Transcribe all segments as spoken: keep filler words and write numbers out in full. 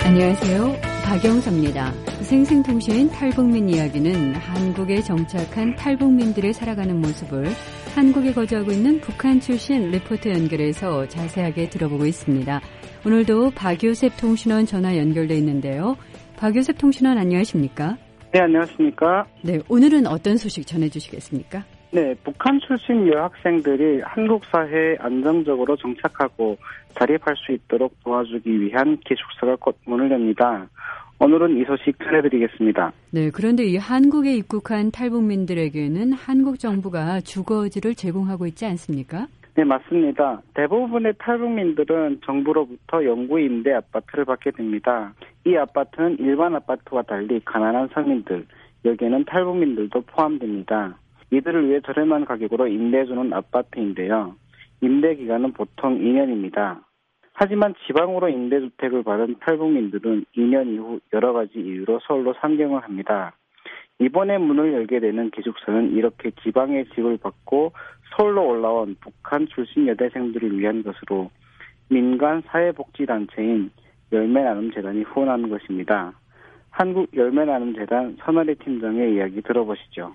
안녕하세요. 박영서입니다. 생생통신 탈북민 이야기는 한국에 정착한 탈북민들의 살아가는 모습을 한국에 거주하고 있는 북한 출신 리포터 연결해서 자세하게 들어보고 있습니다. 오늘도 박요셉 통신원 전화 연결돼 있는데요. 박요셉 통신원 안녕하십니까? 네, 안녕하십니까? 네, 오늘은 어떤 소식 전해주시겠습니까? 네, 북한 출신 여학생들이 한국 사회에 안정적으로 정착하고 자립할 수 있도록 도와주기 위한 기숙사가 곧 문을 엽니다. 오늘은 이 소식 전해드리겠습니다. 네, 그런데 이 한국에 입국한 탈북민들에게는 한국 정부가 주거지를 제공하고 있지 않습니까? 네, 맞습니다. 대부분의 탈북민들은 정부로부터 영구 임대 아파트를 받게 됩니다. 이 아파트는 일반 아파트와 달리 가난한 서민들, 여기에는 탈북민들도 포함됩니다. 이들을 위해 저렴한 가격으로 임대해주는 아파트인데요. 임대 기간은 보통 이 년입니다. 하지만 지방으로 임대주택을 받은 탈북민들은 이 년 이후 여러 가지 이유로 서울로 상경을 합니다. 이번에 문을 열게 되는 기숙사는 이렇게 지방의 집을 받고 서울로 올라온 북한 출신 여대생들을 위한 것으로 민간 사회복지단체인 열매나눔재단이 후원하는 것입니다. 한국 열매나눔재단 선아리 팀장의 이야기 들어보시죠.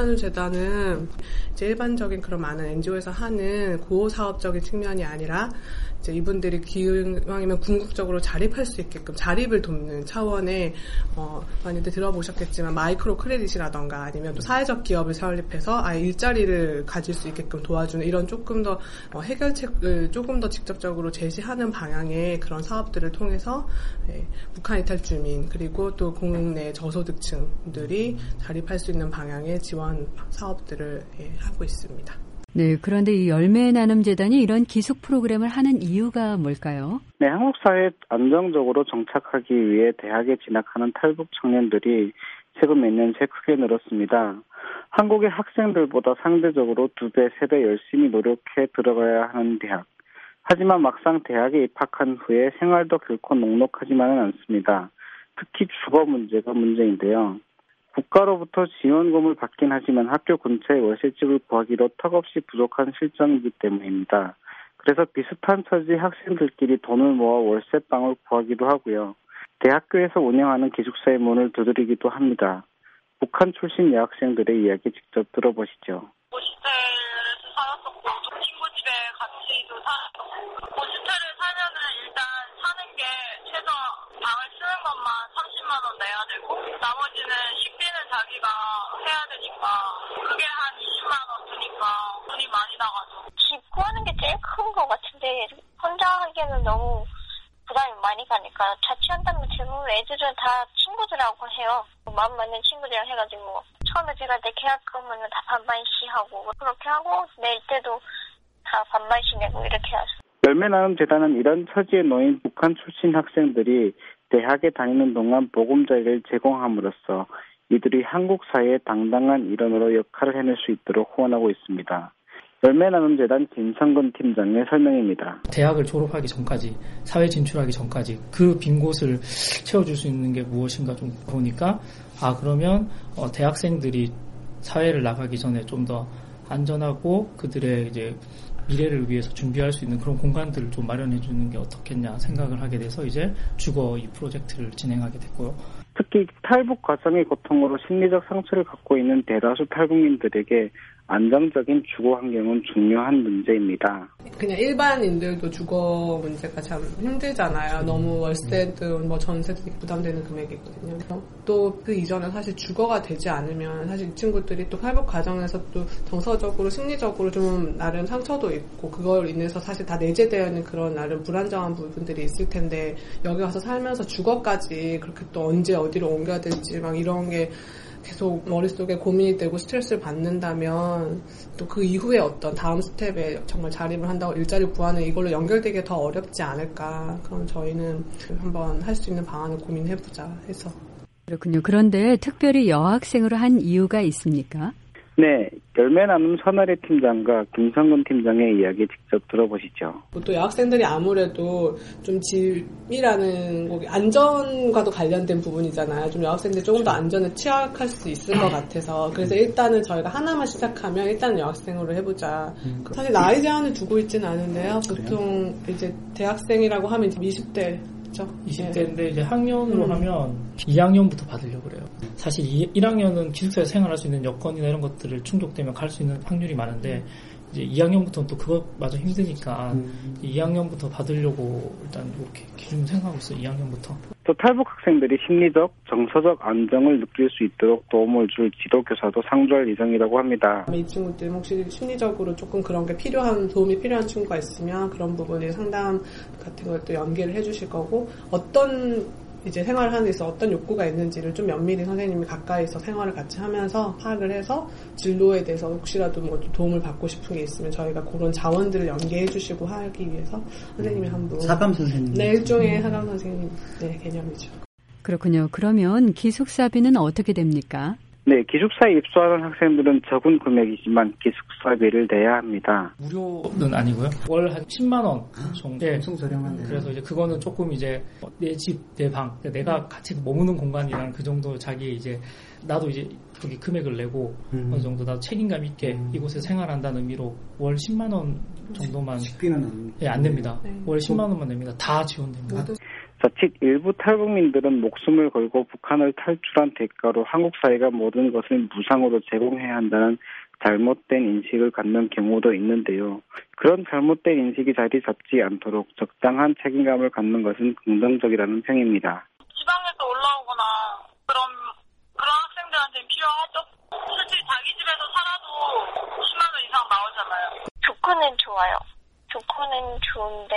열매나눔재단은 이제 일반적인 그런 많은 엔지오에서 하는 고사업적인 측면이 아니라 이제 이분들이 기왕이면 궁극적으로 자립할 수 있게끔 자립을 돕는 차원의 어, 많이들 들어보셨겠지만 마이크로 크레딧이라던가 아니면 또 사회적 기업을 설립해서 아예 일자리를 가질 수 있게끔 도와주는 이런 조금 더 어, 해결책을 조금 더 직접적으로 제시하는 방향의 그런 사업들을 통해서 예, 북한 이탈 주민 그리고 또 국내 저소득층들이 자립할 수 있는 방향의 지원 사업들을 예, 하고 있습니다. 네, 그런데 이 열매나눔재단이 이런 기숙 프로그램을 하는 이유가 뭘까요? 네, 한국 사회에 안정적으로 정착하기 위해 대학에 진학하는 탈북 청년들이 최근 몇 년 새 크게 늘었습니다. 한국의 학생들보다 상대적으로 두 배, 세 배 열심히 노력해 들어가야 하는 대학. 하지만 막상 대학에 입학한 후에 생활도 결코 녹록하지만은 않습니다. 특히 주거 문제가 문제인데요. 국가로부터 지원금을 받긴 하지만 학교 근처에 월세집을 구하기도 턱없이 부족한 실정이기 때문입니다. 그래서 비슷한 처지의 학생들끼리 돈을 모아 월세방을 구하기도 하고요. 대학교에서 운영하는 기숙사의 문을 두드리기도 합니다. 북한 출신 여학생들의 이야기 직접 들어보시죠. 호스텔에서 살았었고 친구 집에 같이도 살았었고 호스텔을 살면은 일단 사는 게 최소 방을 쓰는 것만 삼십만 원 내야 되고 나머지는 식비는 자기가 해야 되니까 그게 한 이십만 원 드니까 돈이 많이 나가죠. 집 구하는 게 제일 큰 것 같은데 혼자 하기에는 너무 부담이 많이 가니까 자취한다면 대부분 애들은 다 친구들하고 해요. 마음 맞는 친구들이랑 해가지고 처음에 제가 내 계약금은 다 반반씩 하고 그렇게 하고 낼 때도 다 반반씩 내고 이렇게 하죠. 열매나눔재단은 이런 처지에 놓인 북한 출신 학생들이 대학에 다니는 동안 보금자리를 제공함으로써 이들이 한국 사회의 당당한 일원으로 역할을 해낼 수 있도록 후원하고 있습니다. 열매나눔재단 김성근 팀장의 설명입니다. 대학을 졸업하기 전까지, 사회 진출하기 전까지 그 빈 곳을 채워줄 수 있는 게 무엇인가 좀 보니까 아 그러면 어, 대학생들이 사회를 나가기 전에 좀 더 안전하고 그들의 이제 미래를 위해서 준비할 수 있는 그런 공간들을 좀 마련해 주는 게 어떻겠냐 생각을 하게 돼서 이제 주거 이 프로젝트를 진행하게 됐고요. 특히 탈북 과정의 고통으로 심리적 상처를 갖고 있는 대다수 탈북민들에게 안정적인 주거 환경은 중요한 문제입니다. 그냥 일반인들도 주거 문제가 참 힘들잖아요. 너무 월세든 뭐 전세든 부담되는 금액이거든요. 또 그 이전에 사실 주거가 되지 않으면 사실 이 친구들이 또 탈북 과정에서 또 정서적으로 심리적으로 좀 나름 상처도 있고 그걸 인해서 사실 다 내재되어 있는 그런 나름 불안정한 부분들이 있을 텐데 여기 와서 살면서 주거까지 그렇게 또 언제 어디로 옮겨야 될지 막 이런 게 계속 머릿속에 고민이 되고 스트레스를 받는다면 또 그 이후에 어떤 다음 스텝에 정말 자립을 한다고 일자리를 구하는 이걸로 연결되기가 더 어렵지 않을까. 그럼 저희는 한번 할 수 있는 방안을 고민해보자 해서. 그렇군요. 그런데 특별히 여학생으로 한 이유가 있습니까? 네, 열매나눔 선아리 팀장과 김성근 팀장의 이야기 직접 들어보시죠. 또 여학생들이 아무래도 좀 집이라는 곡이 안전과도 관련된 부분이잖아요. 좀 여학생들이 조금 더 안전에 취약할 수 있을 것 같아서 그래서 일단은 저희가 하나만 시작하면 일단은 여학생으로 해보자. 사실 나이 제한을 두고 있지는 않은데요. 보통 이제 대학생이라고 하면 이십 대 있죠. 이십 대인데 이제 학년으로 음. 하면 이 학년부터 받으려고 그래요. 사실 일 학년은 기숙사에서 생활할 수 있는 여건이나 이런 것들을 충족되면 갈 수 있는 확률이 많은데 이제 이 학년부터는 또 그것마저 힘드니까 음. 이 학년부터 받으려고 일단 이렇게 기준 생각하고 있어요. 이 학년부터. 또 탈북 학생들이 심리적, 정서적 안정을 느낄 수 있도록 도움을 줄 지도교사도 상주할 예정이라고 합니다. 이 친구들 혹시 심리적으로 조금 그런 게 필요한, 도움이 필요한 친구가 있으면 그런 부분에 상담 같은 걸 또 연계를 해주실 거고, 어떤 이제 생활을 하는 데 있어서 어떤 욕구가 있는지를 좀 면밀히 선생님이 가까이서 생활을 같이 하면서 파악을 해서 진로에 대해서 혹시라도 뭐 도움을 받고 싶은 게 있으면 저희가 그런 자원들을 연계해 주시고 하기 위해서 선생님이 한 분. 사감 선생님. 네, 일종의 사감 선생님 네, 개념이죠. 그렇군요. 그러면 기숙사비는 어떻게 됩니까? 네, 기숙사에 입소하는 학생들은 적은 금액이지만 기숙사비를 내야 합니다. 무료는 아니고요. 월 한 십만 원 정도. 네, 엄청 저렴한데요. 그래서 이제 그거는 조금 이제 내 집, 내 방, 내가 같이 머무는 공간이랑 그 정도 자기 이제 나도 이제 거기 금액을 내고 음. 어느 정도 나도 책임감 있게 음. 이곳에 생활한다는 의미로 월 십만 원 정도만 식비는 안, 예, 안 냅니다. 네. 월 십만 원만 냅니다. 다 지원됩니다. 자칫 일부 탈북민들은 목숨을 걸고 북한을 탈출한 대가로 한국 사회가 모든 것을 무상으로 제공해야 한다는 잘못된 인식을 갖는 경우도 있는데요. 그런 잘못된 인식이 자리 잡지 않도록 적당한 책임감을 갖는 것은 긍정적이라는 평입니다. 지방에서 올라오거나 그런 그런 학생들한테는 필요하죠. 솔직히 자기 집에서 살아도 십만 원 이상 나오잖아요. 조건은 좋아요. 조건은 좋은데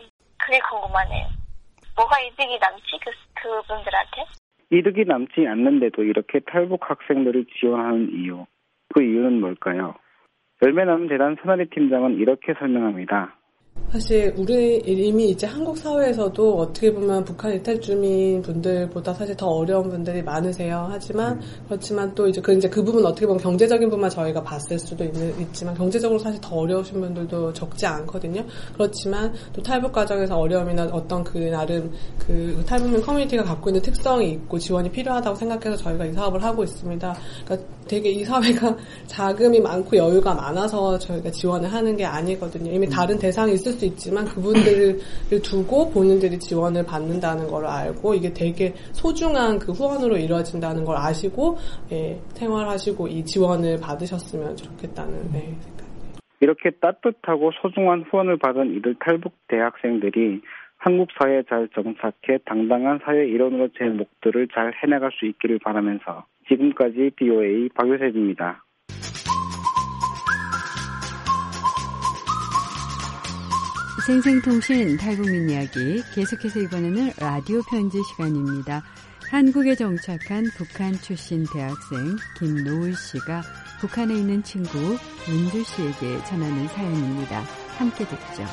그게 궁금하네요. 뭐가 이득이 남지 그, 그분들한테? 이득이 남지 않는데도 이렇게 탈북 학생들을 지원하는 이유. 그 이유는 뭘까요? 열매나는 재단 선아리 팀장은 이렇게 설명합니다. 사실 우리 이미 이제 한국 사회에서도 어떻게 보면 북한 이탈주민 분들보다 사실 더 어려운 분들이 많으세요. 하지만 그렇지만 또 이제 그 이제 그 부분 어떻게 보면 경제적인 부분만 저희가 봤을 수도 있는, 있지만 경제적으로 사실 더 어려우신 분들도 적지 않거든요. 그렇지만 또 탈북 과정에서 어려움이나 어떤 그 나름 그 탈북민 커뮤니티가 갖고 있는 특성이 있고 지원이 필요하다고 생각해서 저희가 이 사업을 하고 있습니다. 그러니까 되게 이 사회가 자금이 많고 여유가 많아서 저희가 지원을 하는 게 아니거든요. 이미 다른 대상이 있을 수 있지만 그분들을 두고 본인들이 지원을 받는다는 걸 알고 이게 되게 소중한 그 후원으로 이루어진다는 걸 아시고 예, 생활하시고 이 지원을 받으셨으면 좋겠다는 네, 생각이에요. 이렇게 따뜻하고 소중한 후원을 받은 이들 탈북 대학생들이 한국 사회에 잘 정착해 당당한 사회 일원으로 제 목표를 잘 해나갈 수 있기를 바라면서 지금까지 비오에이 박효셉입니다. 생생통신 탈북민 이야기, 계속해서 이번에는 라디오 편지 시간입니다. 한국에 정착한 북한 출신 대학생 김노을 씨가 북한에 있는 친구 윤주 씨에게 전하는 사연입니다. 함께 듣죠.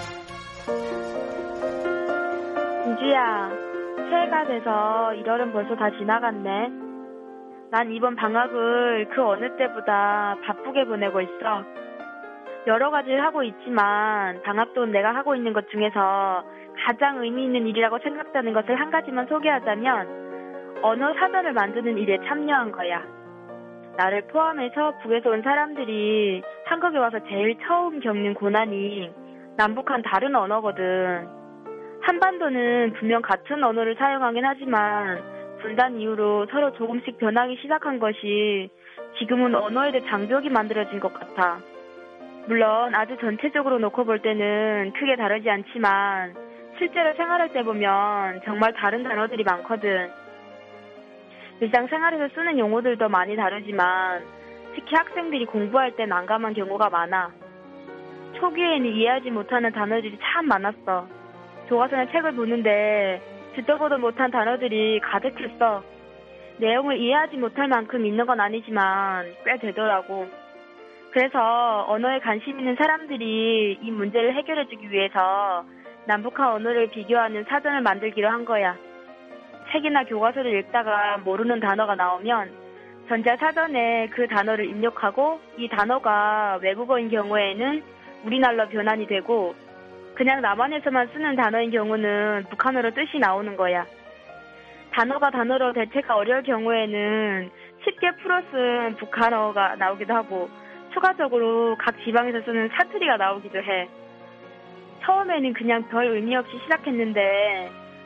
윤주야, 새해가 돼서 일월은 벌써 다 지나갔네. 난 이번 방학을 그 어느 때보다 바쁘게 보내고 있어. 여러 가지를 하고 있지만 방학 동안 내가 하고 있는 것 중에서 가장 의미 있는 일이라고 생각되는 것을 한 가지만 소개하자면 언어 사전을 만드는 일에 참여한 거야. 나를 포함해서 북에서 온 사람들이 한국에 와서 제일 처음 겪는 고난이 남북한 다른 언어거든. 한반도는 분명 같은 언어를 사용하긴 하지만 분단 이후로 서로 조금씩 변하기 시작한 것이 지금은 언어에 대해 장벽이 만들어진 것 같아. 물론 아주 전체적으로 놓고 볼 때는 크게 다르지 않지만 실제로 생활할 때 보면 정말 다른 단어들이 많거든. 일상생활에서 쓰는 용어들도 많이 다르지만 특히 학생들이 공부할 때 난감한 경우가 많아. 초기에는 이해하지 못하는 단어들이 참 많았어. 교과서나 책을 보는데 듣도 보도 못한 단어들이 가득했어. 내용을 이해하지 못할 만큼 있는 건 아니지만 꽤 되더라고. 그래서 언어에 관심 있는 사람들이 이 문제를 해결해주기 위해서 남북한 언어를 비교하는 사전을 만들기로 한 거야. 책이나 교과서를 읽다가 모르는 단어가 나오면 전자사전에 그 단어를 입력하고 이 단어가 외국어인 경우에는 우리말로 변환이 되고 그냥 남한에서만 쓰는 단어인 경우는 북한어로 뜻이 나오는 거야. 단어가 단어로 대체가 어려울 경우에는 쉽게 풀어 쓴 북한어가 나오기도 하고 추가적으로 각 지방에서 쓰는 사투리가 나오기도 해. 처음에는 그냥 별 의미 없이 시작했는데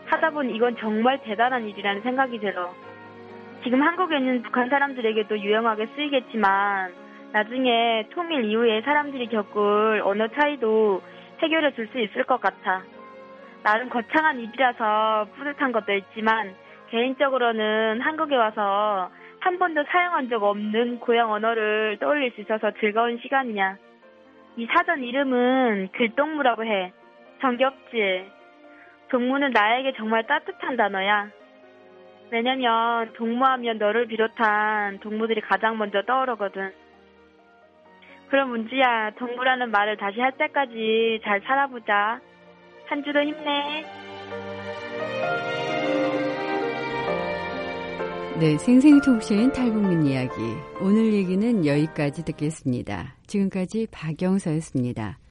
하다 보니 이건 정말 대단한 일이라는 생각이 들어. 지금 한국에 있는 북한 사람들에게도 유용하게 쓰이겠지만 나중에 통일 이후에 사람들이 겪을 언어 차이도 해결해 줄 수 있을 것 같아. 나름 거창한 일이라서 뿌듯한 것도 있지만 개인적으로는 한국에 와서 한 번도 사용한 적 없는 고향 언어를 떠올릴 수 있어서 즐거운 시간이야. 이 사전 이름은 글동무라고 해. 정겹지? 동무는 나에게 정말 따뜻한 단어야. 왜냐면 동무하면 너를 비롯한 동무들이 가장 먼저 떠오르거든. 그럼 문지야, 동무라는 말을 다시 할 때까지 잘 살아보자. 한 주도 힘내. 네, 생생통신 탈북민 이야기. 오늘 얘기는 여기까지 듣겠습니다. 지금까지 박영서였습니다.